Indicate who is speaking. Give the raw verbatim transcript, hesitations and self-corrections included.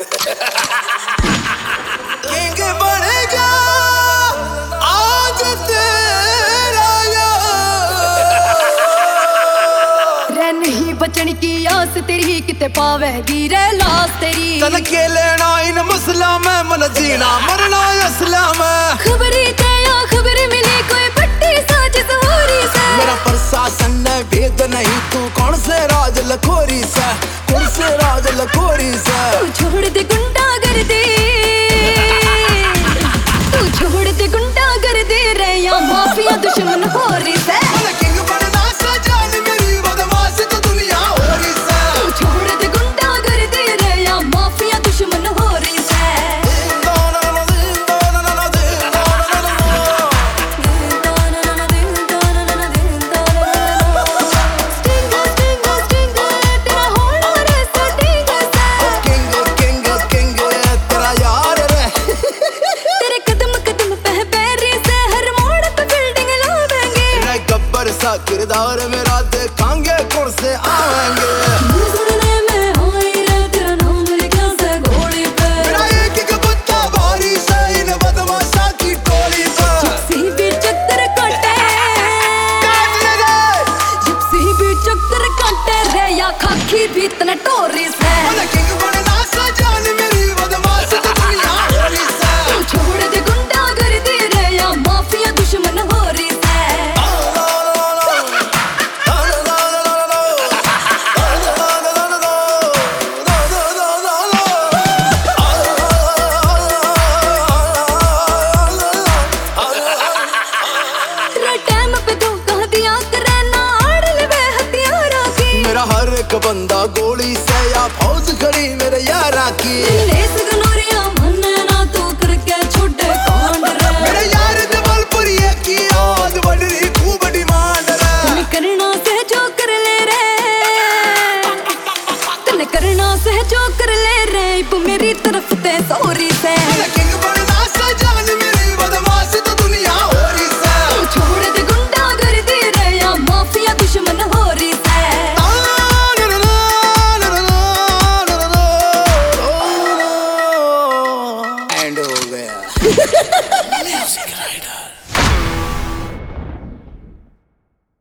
Speaker 1: King बन गया आज तेरा
Speaker 2: रे नहीं बचन की आस तेरी किते पावेगी रे लाश तेरी।
Speaker 1: तन के लेना इन मसला में मन जीना मरना असला में।
Speaker 2: खबरी ते या खबर मिली कोई पट्टी साजिश हो रही से।
Speaker 1: मेरा प्रशासन ने भेद नहीं तू कौन से राज लखोरी से कौन से राज लखोरी से।
Speaker 2: तू छोड़ दे गुंडा कर दे तू छोड़ दे गुंडा कर दे रे या माफिया दुश्मन हो रही से।
Speaker 1: किंग बनना सजान मेरी बदमाश तो दुनिया हो रही से।
Speaker 2: तू छोड़ दे गुंडा कर दे रे या माफिया दुश्मन हो रही से।
Speaker 1: सा किरदार मेरा देखांगे कौन से आएंगे।
Speaker 2: सुनने में होई रे तेरा नाम लिखा से घोड़ी पे।
Speaker 1: मेरा एक एक पत्ता भारी से इन बदमाशा की टोली पे।
Speaker 2: जिप्सी भी चक्कर काटे जिप्सी भी चक्कर काटे रे या खाकी भी तना टोरी से।
Speaker 1: किंग बनना सजान मेरी बदमाश तो दुनिया हो रही से।
Speaker 2: तू छोड़ दे गुंडा कर दे रे या माफिया दुश्मन हो रही से।
Speaker 1: मेरा हर एक बंदा गोली से या फौज खड़ी मेरे यारा की।